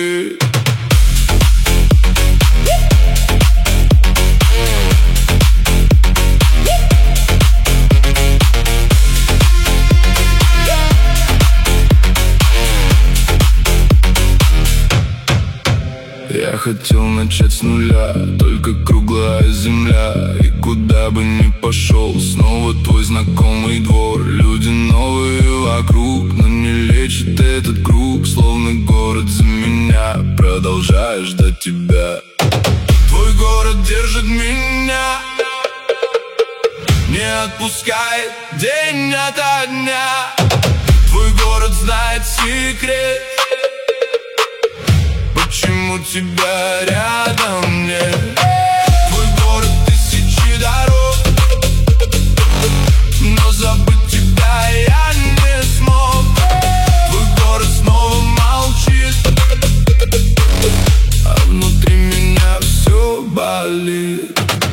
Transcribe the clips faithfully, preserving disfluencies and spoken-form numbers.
болит. Я хотел начать с нуля, только круглая земля. И куда бы ни пошел, снова твой знакомый двор. Люди новые вокруг, но не лечит этот круг. Словно город за меня, продолжаю ждать тебя. Твой город держит меня, не отпускает день ото дня. Твой город знает секрет, почему тебя рядом нет. Твой город тысячи дорог, но забыть тебя я не смог. Твой город снова молчит, а внутри меня все болит.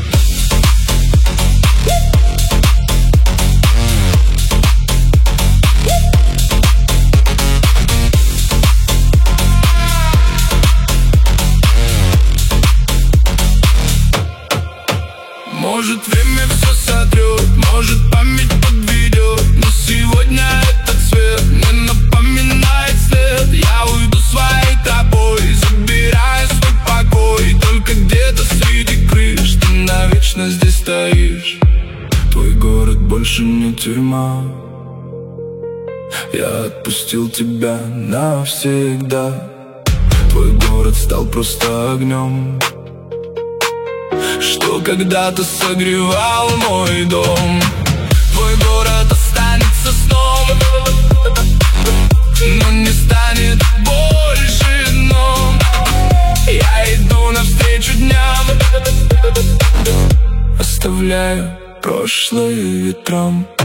Может, время все сотрет, может, память подведет, но сегодня этот цвет мне напоминает след. Я уйду своей тропой, забирая свой покой. Только где-то среди крыш ты навечно здесь стоишь. Твой город больше не тюрьма, я отпустил тебя навсегда. Твой город стал просто огнем, что когда-то согревал мой дом. Твой город останется сном, но не станет больше дном. Я иду навстречу дням, оставляю прошлое ветрам.